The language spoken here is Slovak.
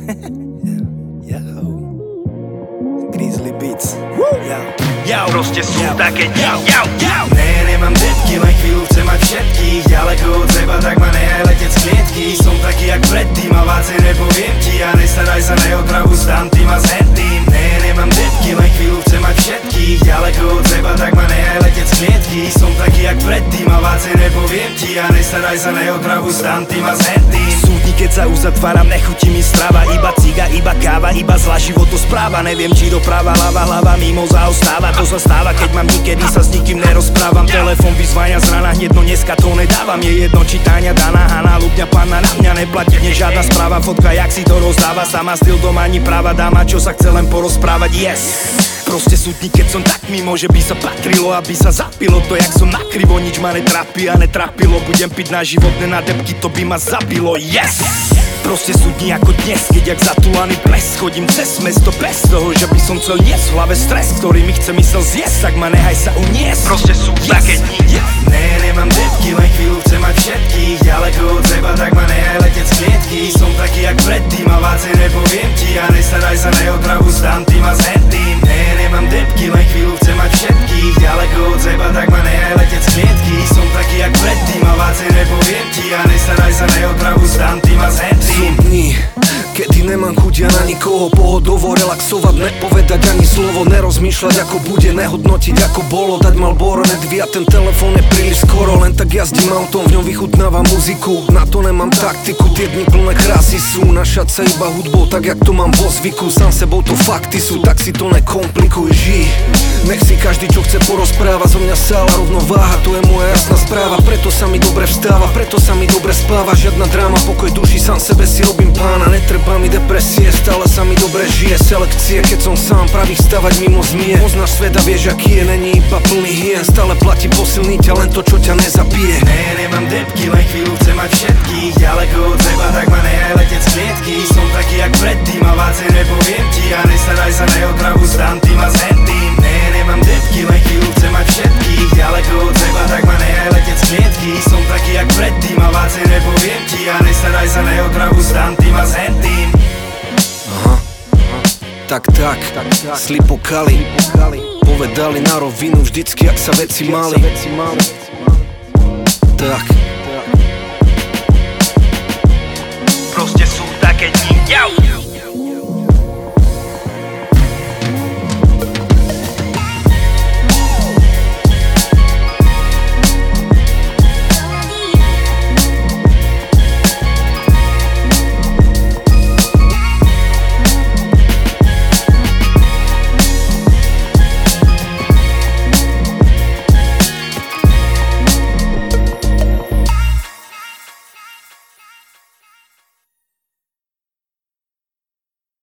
Grizzly Beats. Proste sú také Nemám depky, len chvíľu chcem mať všetkých. Ďaleko od seba, tak ma nehaj letieť z klietky. Som taký jak predtým a vácej nepoviem ti. A nestaraj sa, neotravu s tamtým a s hentým. Nemám depky, len chvíľu chcem mať všetkých. Ďaleko od seba, tak ma nehaj letieť z klietky. Som taký jak predtým a vácej nepoviem ti. A nestaraj sa, neotravu s tamtým a s hentým. Súdni, keď sa uzatváram, nechutí mi strava. Iba ciga, iba káva, iba zlá životospráva. Neviem, či doprava, ľava, hlava mimo zaostáva. To sa stáva, keď mám nikedy sa s nikým nerozprávam. Telefón vyzvania z rana, hneď no dneska to nedávam. Je jedno, či Táňa, Dana, Hana, ľubňa, panna na mňa neplatí dnes žiadna správa. Fotka, jak si to rozdáva, sama styl doma, ani práva dáma, čo sa chce len porozprávať, yes. Proste súdni, keď som tak mimo, že by sa patrilo, aby sa zapilo to, jak som nakrivo. Nič ma netrápi a netrapilo. Budem piť na životné nadebky, to by ma zabilo, yes. Proste sú dni ako dnes, keď jak zatulaný ples. Chodím cez mesto bez toho, že by som chcel niesť v hlave stres, ktorý mi chce mysel zjesť, tak ma nehaj sa uniesť. Proste sú také dni. Nemám depky, len chvíľu chcem mať všetkých. Ďaleko od seba, tak ma nehaj letieť z klietky. Som taký jak predtým a vácej nepoviem ti. A nestaraj sa, neotravu s tamtým a s hentým. Nemám depky, len chvíľu chcem mať všetkých. Ďaleko od seba, tak ma nehaj letieť z klietky. Som taký jak predtým a vácej nepoviem ti. A nestaraj sa, neotravu s tamtým a s hentým. Sú dni, kedy nemám chuť ja na nikoho. Pohodovo relaxovať, nepovedať ani slovo. Nerozmýšľať ako bude, nehodnotiť ako bolo. Dať Marlboro, nedvíjať ten telefón je príliš skoro. Len tak jazdím autom, v ňom vychutnávam muziku. Na to nemám taktiku, tie dni plné krásy sú. Našať sa iba hudbou, tak jak to mám vo zvyku. Sám sebou to fakty sú, tak si to nekomplikuj. Žij, nech si každý čo chce porozpráva. Zo mňa sála rovnováha, to je moja jasná správa. Preto sa mi dobre vstáva, preto sa mi dobre spáva. Žiadna dráma, pokoj duši, sám sebe si robím pána. Netreba mi depresie, stále sa mi dobre žije. Selekcie, keď som sám, pravých stavať mimo zmie. Poznáš sveta, vieš aký je, není iba plný hien. Stále platí posilný ťa len to, čo ťa nezabije. Nemám depky, len chvíľu chcem mať všetkých. Ďaleko od seba, tak ma nehaj letieť z klietky. Som taký jak predtým a vácej nepoviem ti. A nestaraj sa, neotravu s tamtým a s hentým. Nemám depky, len chvíľu chcem mať všetkých. Ďaleko od seba, tak ma nehaj letieť z klietky. Som taký jak predtým a vácej nepoviem ti. A nestaraj sa, neotravu s tamtým a s hentým. Tak, Slipo Kali povedali na rovinu vždycky, jak sa veci mali. Tak